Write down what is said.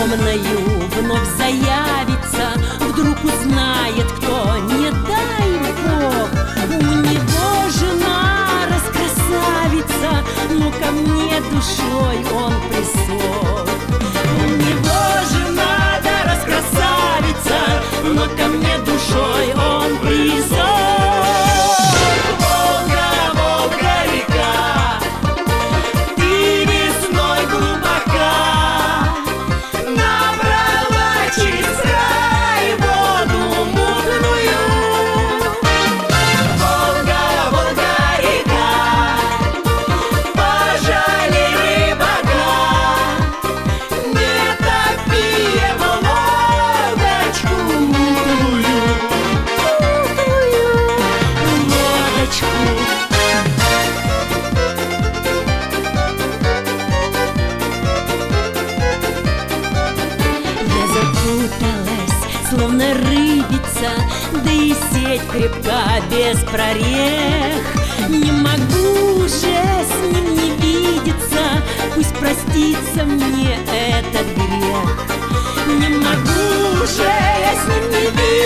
темною вновь заявится, вдруг узнает кто, не дай Бог. У него жена раскрасавица, но ко мне душой он присох. У него жена да раскрасавица, но ко мне душой он присох. Словно рыбица, да и сеть крепка без прорех. Не могу уже с ним не видеться, пусть простится мне этот грех. Не могу уже я с ним не видеться,